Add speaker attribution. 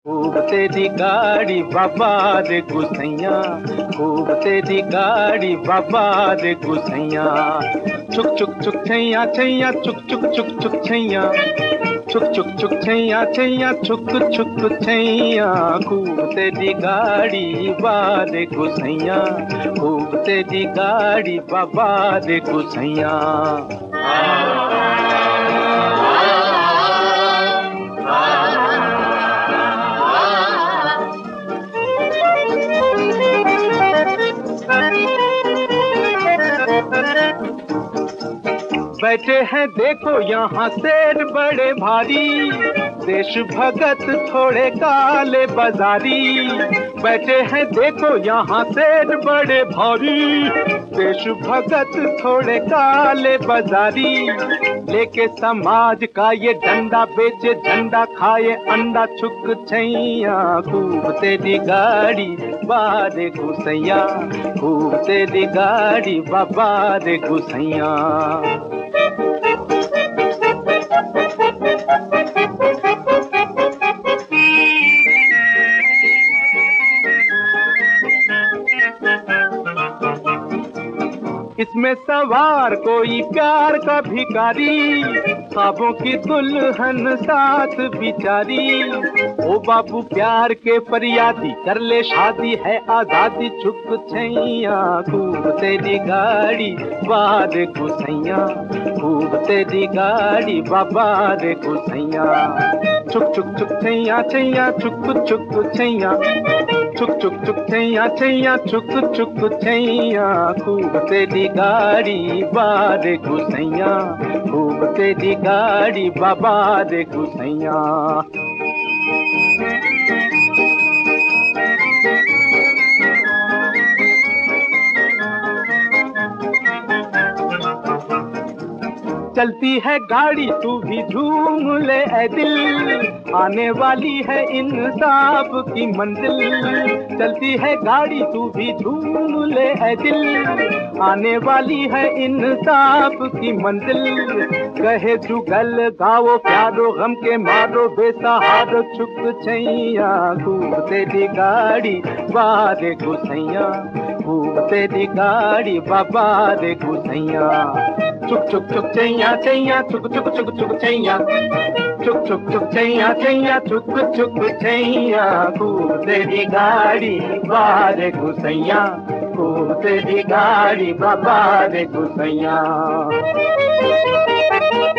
Speaker 1: खूब तेरी गाड़ी बाबा रे गुसैया, खूब तेरी गाड़ी बाबा रे गुसैया। छुक छुक छुक छैया छैया छुक छुक छुक छुक छैया, छुक छुक छुक छैया छैया छुक छुक छैया। खूब तेरी गाड़ी बाबा रे गुसैया, खूब तेरी गाड़ी बाबा रे गुसैया। बैठे हैं देखो यहाँ शेर बड़े भारी, देश भगत थोड़े काले बाजारी। बैठे हैं देखो यहाँ शेर बड़े भारी, देश भगत थोड़े काले बाजारी। लेके समाज का ये डंडा, बेचे झंडा खाए अंडा। छुक छैया खूब तेरी गाड़ी बारे गुसैया, खूब तेरी गाड़ी बाबा रे गुसैया। इसमें सवार कोई प्यार का भिखारी, ख्वाबों की दुल्हन साथ बिचारी। ओ बाबू प्यार के फरियादी, कर ले शादी है आजादी। छुक छैया खूब तेरी गाड़ी बार गुसैया, खूब तेरी गाड़ी बाबा रे गुसैया। छुक छुक छुक छैया छैया छुक छुक छैया, छुक छुक छुक छैया छैया छुक छुक छैया। खूब तेरी गाड़ी बारे गुसैया, खूब तेरी गाड़ी बाबा रे गुसैया। चलती है गाड़ी तू भी झूम ले ऐ दिल, आने वाली है इंसाफ की मंजिल। चलती है गाड़ी तू भी झूम ले ऐ दिल, आने वाली है इंसाफ की मंजिल। कहे जुगल गाओ प्यारो गम के मारो बेसहारो। छुक छैया खूब तेरी गाड़ी बारे गुसैया, खूब तेरी गाड़ी बाबा रे गुसैया। छुक छुक छुक छैया छैया छुक छुक छुक छुक छैया, छुक छुक छुक छैया छैया छुक छुक छैया। खूब तेरी गाड़ी बारे गुसैया, खूब तेरी गाड़ी बाबा रे गुसैया।